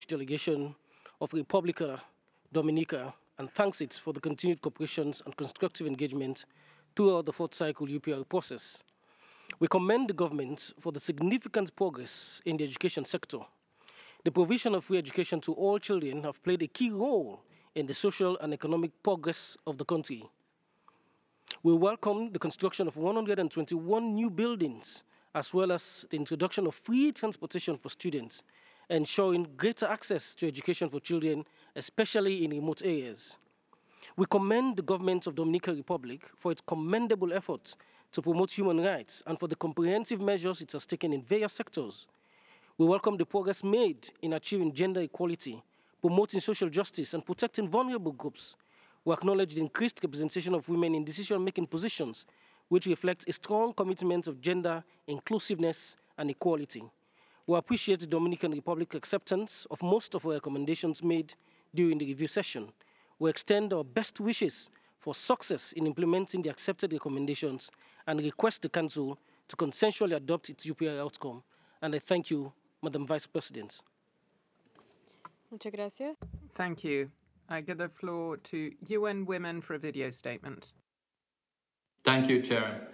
delegation of Republica Dominica and thanks it for the continued cooperation and constructive engagement throughout the fourth cycle UPR process. We commend the government for the significant progress in the education sector. The provision of free education to all children have played a key role in the social and economic progress of the country. We welcome the construction of 121 new buildings, as well as the introduction of free transportation for students, ensuring greater access to education for children, especially in remote areas. We commend the government of Dominican Republic for its commendable efforts to promote human rights and for the comprehensive measures it has taken in various sectors. We welcome the progress made in achieving gender equality, promoting social justice, and protecting vulnerable groups. We acknowledge the increased representation of women in decision-making positions, which reflects a strong commitment of gender inclusiveness and equality. We appreciate the Dominican Republic's acceptance of most of our recommendations made during the review session. We extend our best wishes for success in implementing the accepted recommendations and request the Council to consensually adopt its UPR outcome. And I thank you, Madam Vice President. Muchas gracias. Thank you. I give the floor to UN Women for a video statement. Thank you, Chair.